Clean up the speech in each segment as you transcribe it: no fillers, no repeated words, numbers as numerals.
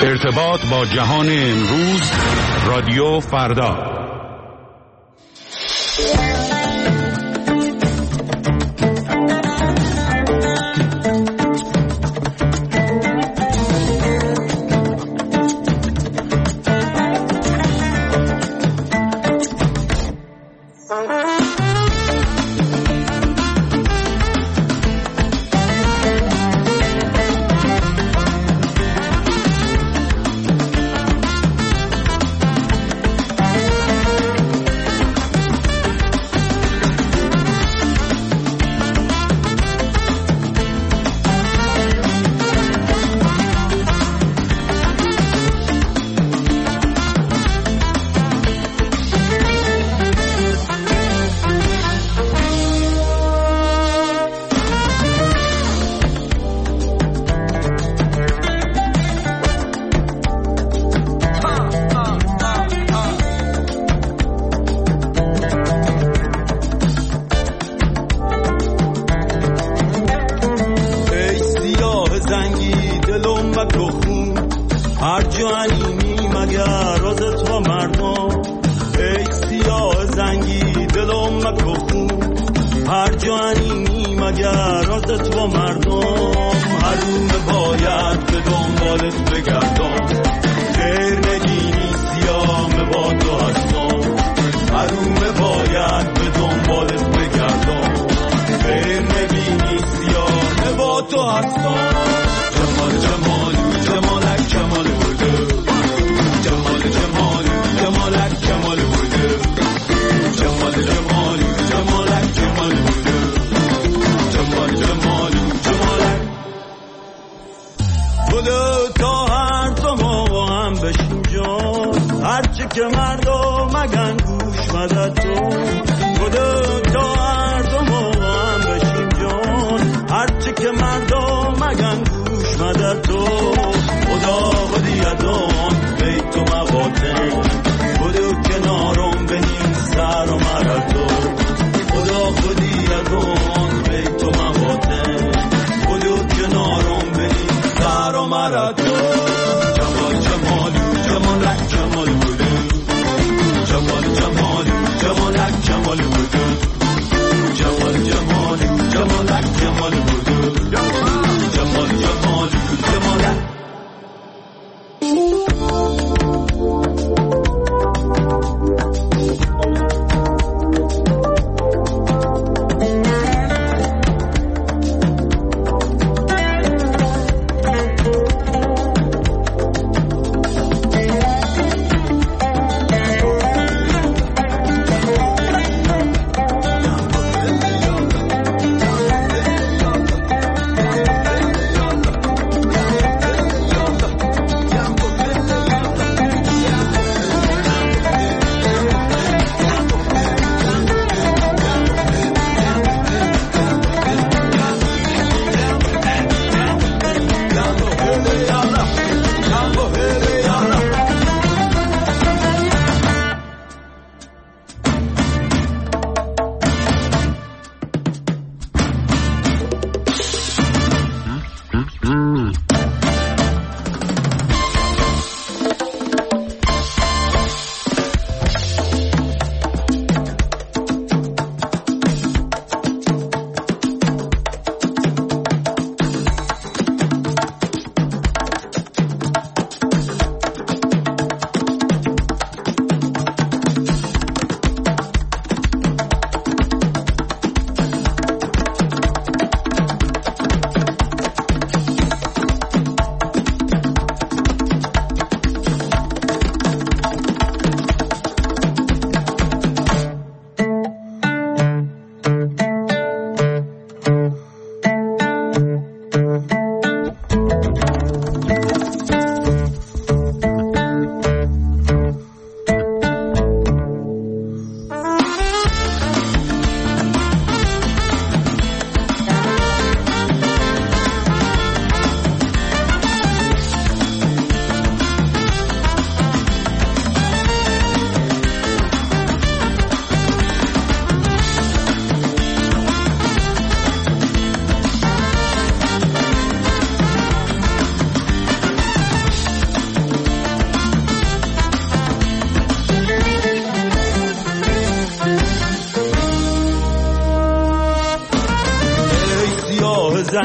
ارتباط با جهان امروز، رادیو فردا.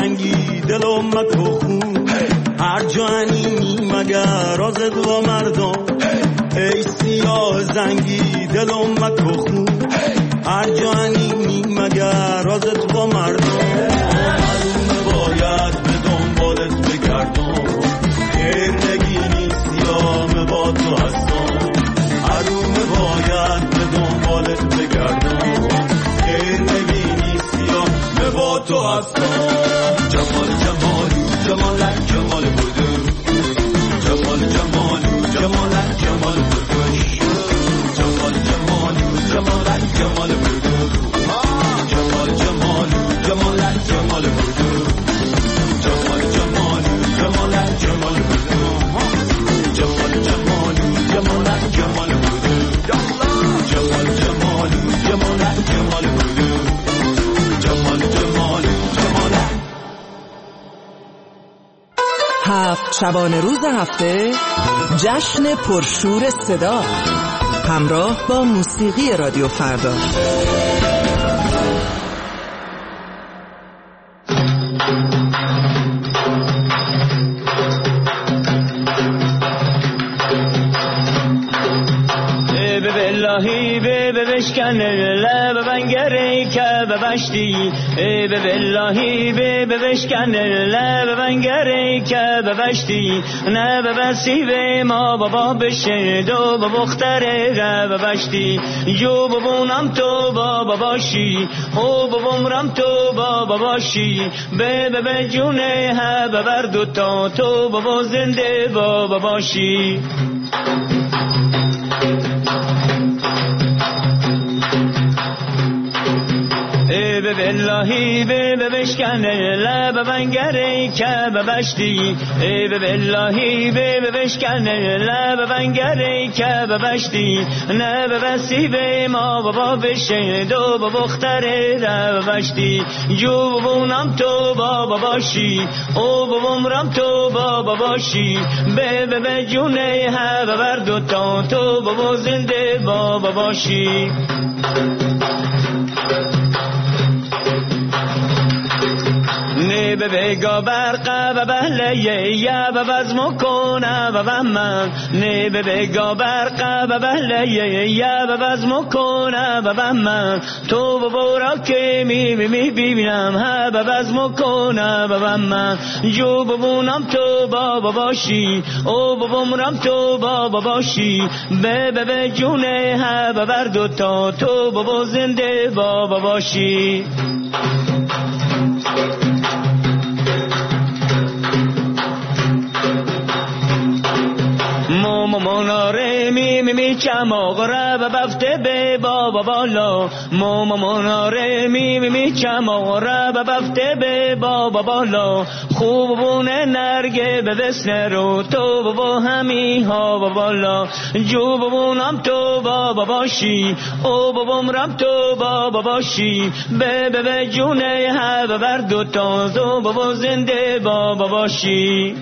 زنگی دلم مکو خون هر جانی مگر آزد و مردم ای سیاه زنگی دلم مکو خون هر جانی مگر آزد و مردم باید به دنبالت بگردم خیر نگینی سیام با تو هستم حروم باید به دنبالت بگردم خیر نگینی سیام با تو هستم جمال جمالو جمالک جمال بودو جمال جمالو جمالک جمال بودو جمال جمالو جمالک جمال بودو جمال جمالو جمالک جمال بودو جمال جمالو جمالک جمال بودو جمال جمالو جمالک جمال بودو جمال جمالو جمالک جمال بودو جمال جمالو جمالک. هفت شبانه روز هفته جشن پرشور صدا همراه با موسیقی رادیو فردا. باللهی به بشکن لب بنگری که ببشتی به باللهی به بشکن لب بنگری که ببشتی نه ببسی به ما بابا بشه دو بختره ببشتی جو ببونم تو بابا باشی او ببومرم تو بابا باشی به جونه ها ببر دوتا تو بابا زنده بابا باشی به باللهی به بشکن لب بنگری که ببشتی به باللهی به بشکن لب بنگری که ببشتی نه ببسی به ما بابا بشه دو بختره ببشتی جو ببونم تو بابا باشی او ببومرم تو بابا باشی به جونه ها ببر دوتا تو بابا زنده بابا باشی نه به بگا برقه و بهلیه یا به بزم کنه و بمن نه به بگا برقه و بهلیه یا به بزم کنه و بمن تو ببورا که می ببینم ها به بزم کنه و بمن جو ببونم تو بابا باشی او ببومرم تو بابا باشی به جونه ها ببر دوتا تو بابا زنده بابا باشی مناره می چماغره و بفته به بابا بالا مناره می چماغره و بفته به بابا بالا خوب بونه نرگه به وسنه رو تو بابا همی ها بالا جو ببونم تو بابا باشی او ببومرم تو بابا باشی به جونه ها ببر دوتا تو بابا زنده بابا باشی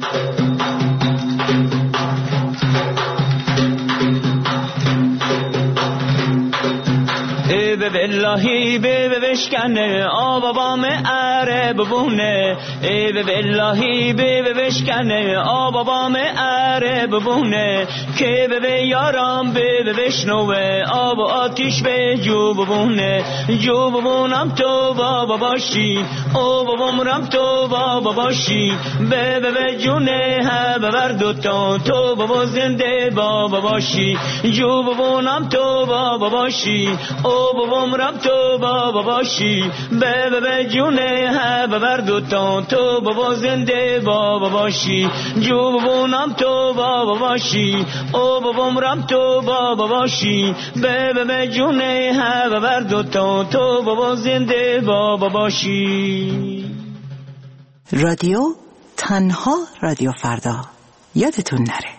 به باللهی به بشکنه آب بام اره ببونه به باللهی به بشکنه آب بام اره ببونه که به یارم به بشنوه آب آتیش به جو ببونه جو ببونم تو بابا باشی او ببومرم تو بابا باشی به جونه ها ببر دوتا تو بابا زنده بابا باشی جو ببونم تو بابا باشی او ببومرم تو بابا باشی به جونه ها ببر دوتا تو بابا زنده بابا باشی جو ببونم تو بابا باشی او ببومرم تو بابا باشی به جونه ها ببر دوتا تو بابا زنده بابا باشی. رادیو تنها رادیو فردا یادتون نره.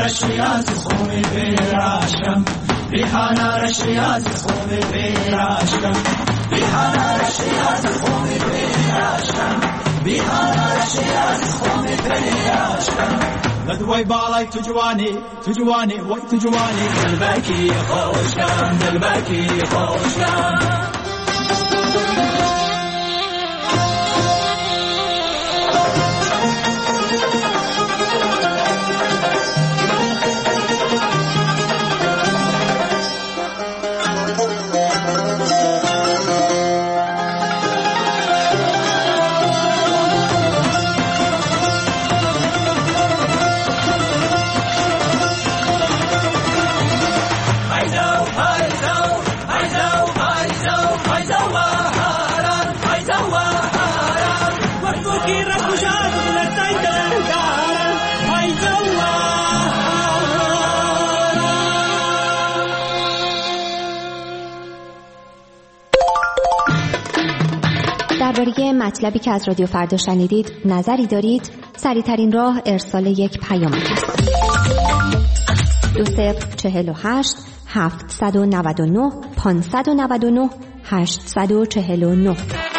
رشی از خون بیرشم ریحانه رشی از خون بیرشم ریحانه رشی از خون بیرشم ریحانه رشی از خون بیرشم لدوی بالای تو جوانی وای تو جوانی دلبکی خوشم دلبکی خوشم درباره مطلبی که از رادیو فردا شنیدید نظری دارید؟ سریع‌ترین راه ارسال یک پیام است. 2048 799 599 849.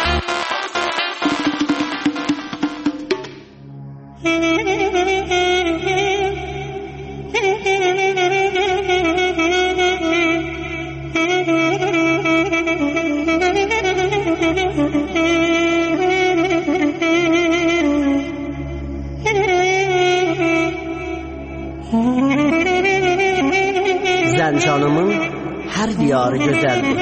Zəncanımın hər diyarı gözəldir.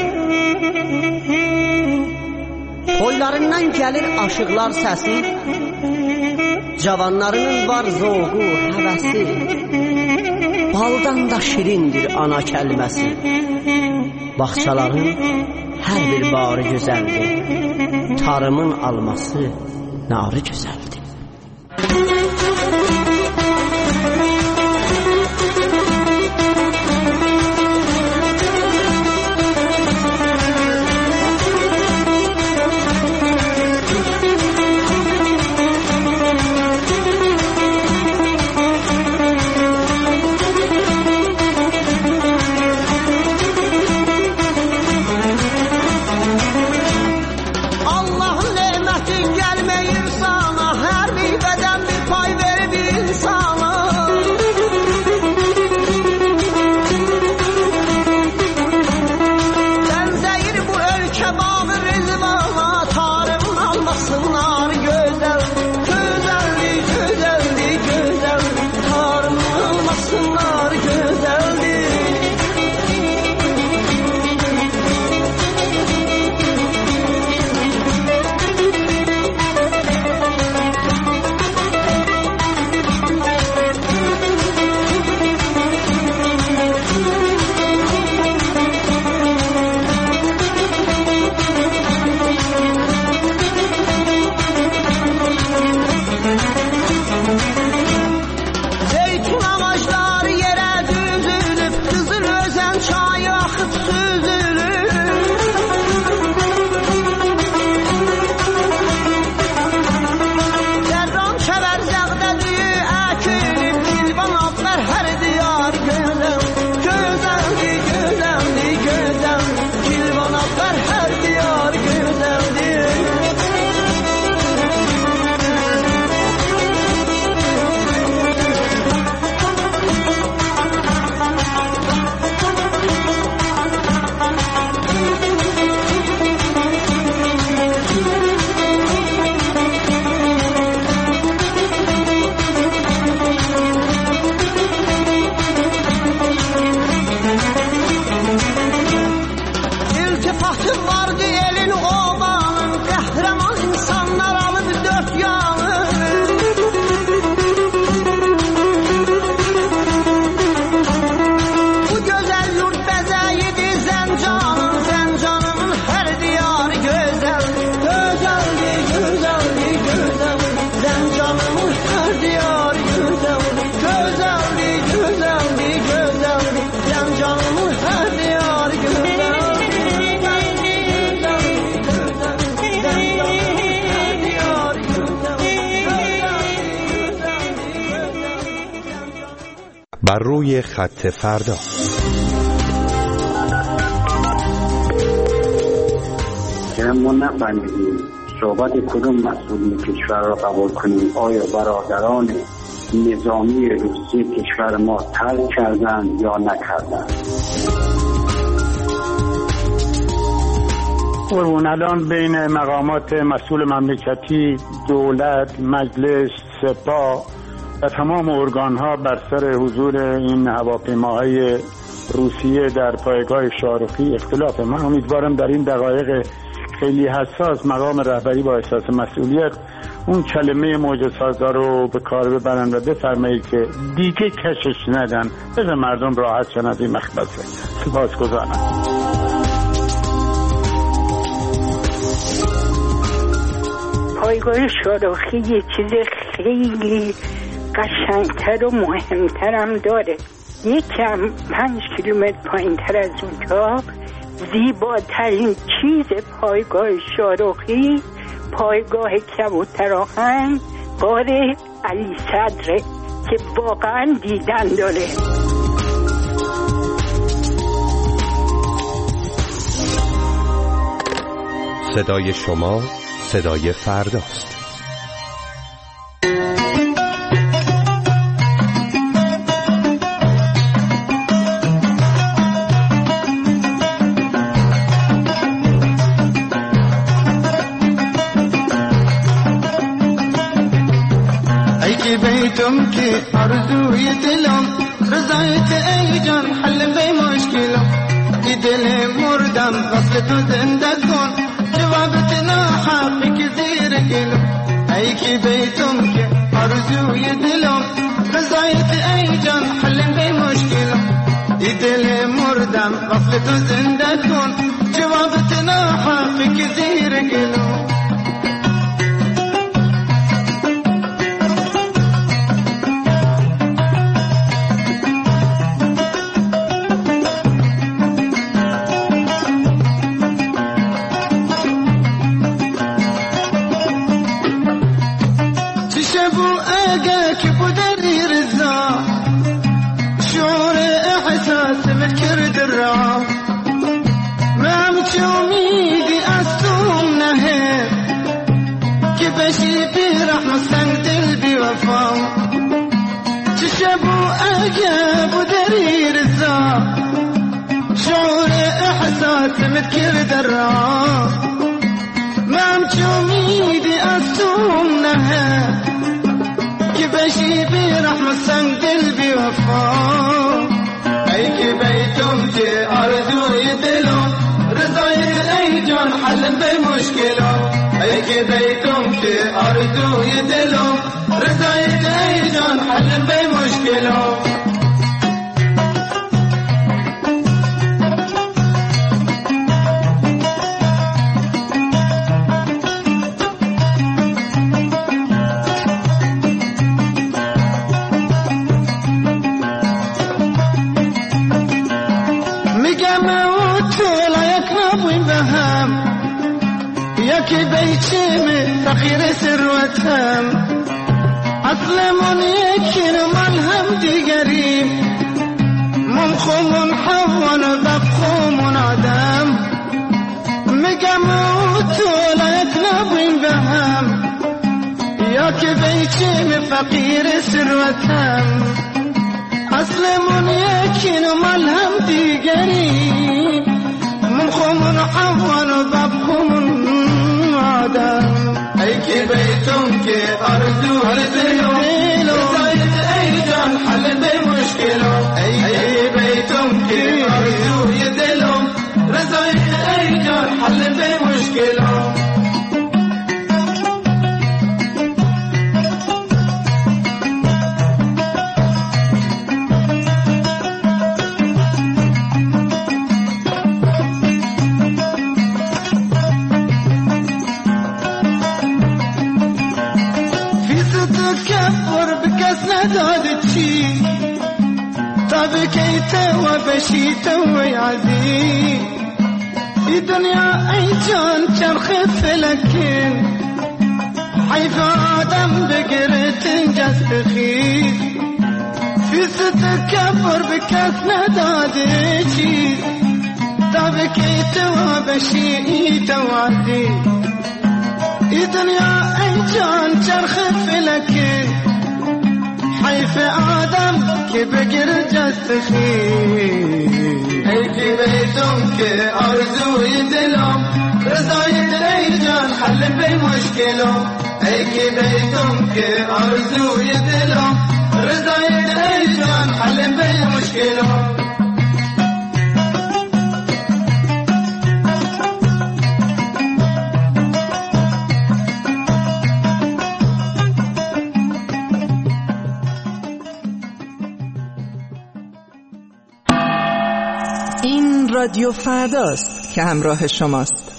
Toylarından gəlir aşıqlar səsi, cavanlarının var zoğu, həvəsi. Baldan da şirindir ana kəlməsi. Bağçaların hər bir barı gözəldir. Tarımın alması narı gözəldir. بر روی خط فردا. ما نفهمیدیم صحبت کدوم مسئولین کشور را قبول کنیم. آیا برادران نظامی روسیه کشور ما ترک کردند یا نکردند؟ اون الان بین مقامات مسئول مملکتی، دولت، مجلس، سپاه و تمام ارگان‌ها بر سر حضور این هواپیماهای روسیه در پایگاه شاهرخی اختلاف. من امیدوارم در این دقایق خیلی حساس مقام رهبری با احساس مسئولیت اون کلمه معجزه‌سازا رو به کار ببرن و بفرمایید که دیگه کشش ندن، بذار مردم راحت شن از این مخبصه. سپاسگزارم. پایگاه شاهرخی یه چیز خیلی قشنگتر و مهمترم داره. یکم 5 کیلومتر پایین تر از اونجا زیباترین چیز پایگاه شاهرخی پایگاه کبوترآهن غار علی صدره که واقعا دیدن داره. صدای شما صدای فرداست. بیتم که آرزوی دلم رضایت ای جان حل به مشکلم ای دل مردم وصل تو زنده کن جوابت ناحقی که زیر گلم ای که بیتم که آرزوی دلم رضایت ای جان حل به مشکلم ای دل مردم وصل تو زنده کن جوابت ناحقی که زیر گلم متكر درا ما مشوميدي أصومنها كبشي برحمة سندل بوفا أي كبيتم كي أرجو يدلو رضايت أي جان حل بمشكلة أي كبيتم كي أرجو يدلو رضايت أي جان حل بمشكلة فقير ثروتهم أظلمون يكين ملهم ديقري منخم حون ضبخم عدم مقاموت ولا يتنبين بهم ياك بيتي فقير ثروتهم أظلمون يكين ملهم ديقري منخم حون ضبخم عدم أي بيتم كي أرجو دلو رضايت أي جان حل بمشكلة أي بيتم كي أرجو دلو رضايت أي جان حل بمشكلة وبشيت ويعزي في دنيا أي جان ترخف لكن حيث آدم بقرة جست خيف في دوست تکبر به کس نداده چی تا بکی تو بشی ای تو عادی ای دنیا ای جان چرخ فلکه حیف آدم که بگر جست خیل ای که بیتم که آرزوی دلم رضای دل ای جان حل به مشکلم ای که بیتم که آرزوی دلم رضای دل ای جان حل به مشکلم این رادیو فرداست که همراه شماست.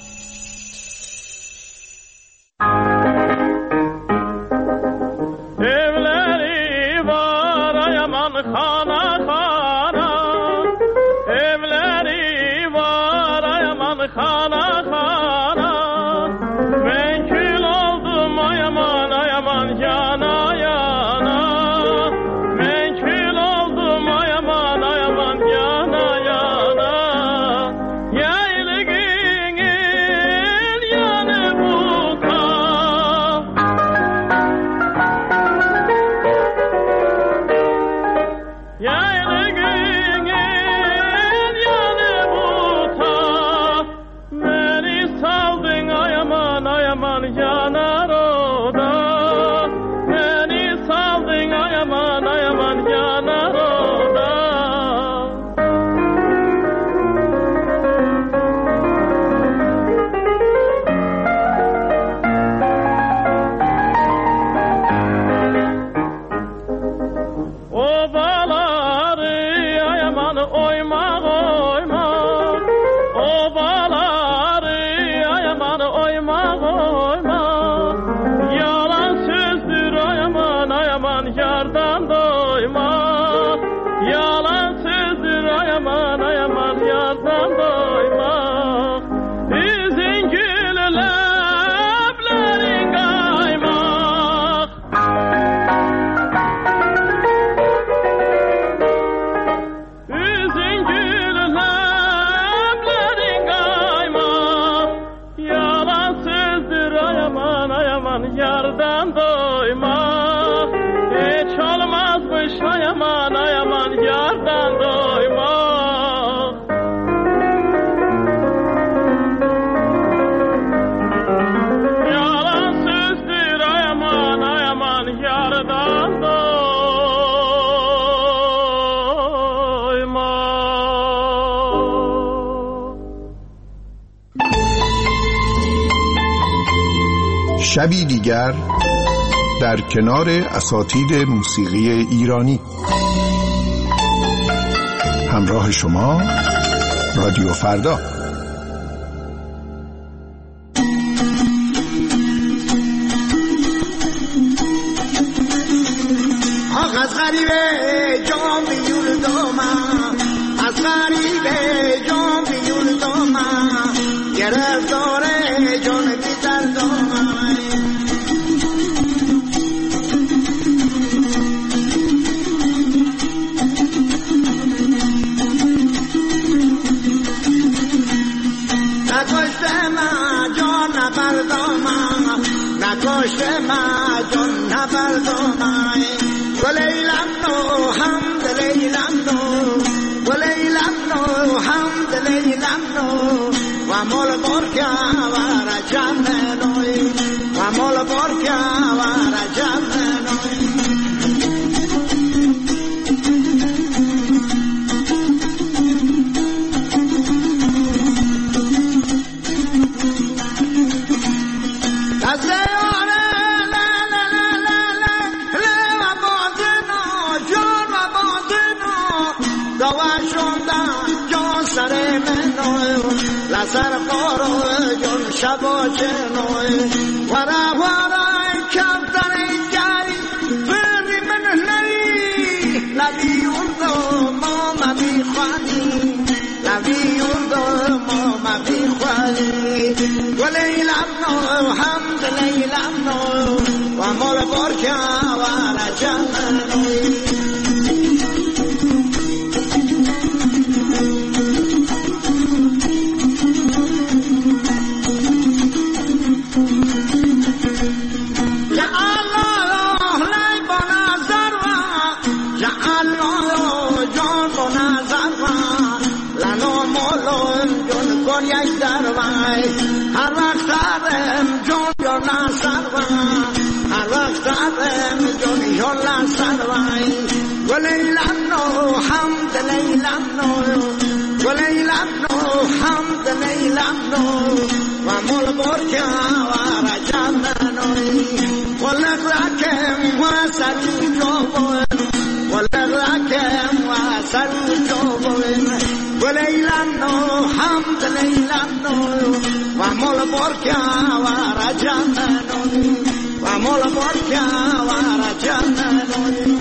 شبی دیگر در کنار اساتید موسیقی ایرانی. همراه شما رادیو فردا. آخ از غریبه جام بیون دومم، از غریبه جام بیون دومم، گرفتاره جان بیتر دومم. نکشته من جان نبردومم، نکشته من جان نبردومم. ولیلم نو هم دلیلم نو، ولیلم نو هم دلیلم نو. و مول برکا و رجم نوی، و مول برکا و رجم نوی. لسر قارو جون شبا جنوی ورا ورا کفتر جاری فردی من نری لبی اردو ماما بی خوانی، لبی اردو ماما بی خوانی. و لیلم نو حمد لیلم نو و مول برکا و رجم نوی. سروای هر وقت دارم جون سروای هر وقت دارم جون سروای ولیلانو حمد لیلانو ولیلانو حمد لیلانو و مول برکا و رجانانوی ولغراکم و سری جوبون ولغراکم و سری جوبون ولیلانو حمد لیلانو و مول برکا و رجانانوی و مول برکا و رجانانوی